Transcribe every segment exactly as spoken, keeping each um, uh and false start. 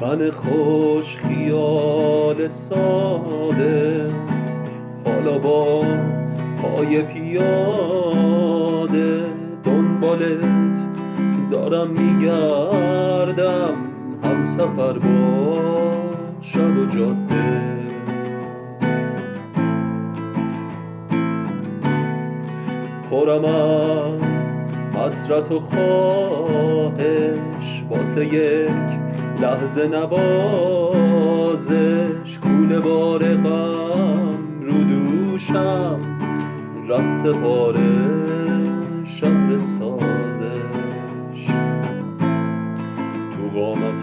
من خوش خیال ساده، حالا با پای پیاده دنبالت دارم میگردم، هم سفر با شب و جاده. پرم از حسرت و خواهش، واسه یک لحظه نوازش، کوله بار غم رو دوشم، رقص پاره شهر سازش. تو قامت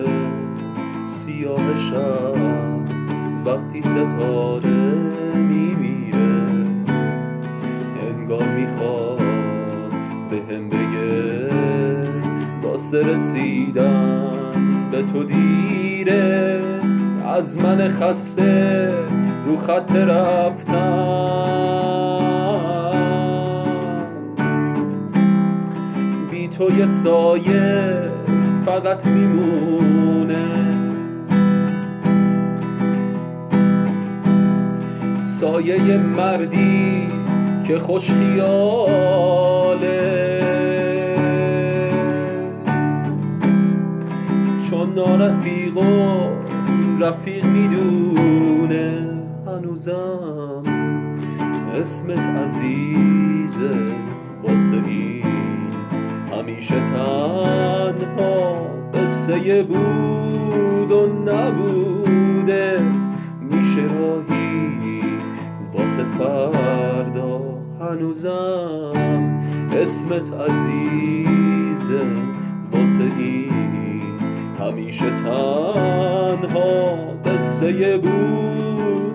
سیاه شب وقتی ستاره میمیره، انگار میخواد به هم بگه واسه رسیدن به تو دیره. از من خسته رو خط رفتم، بی تو یه سایه فقط میمونه، سایه مردی که خوش خیاله، چون نارفیق و رفیق میدونه. هنوزم اسمت عزیزه، واسه این همیشه تنها قصه بود و نبودت میشه راهی واسه فردا. هنوزم اسمت عزیزه، واسه این همیشه تنها قصه بود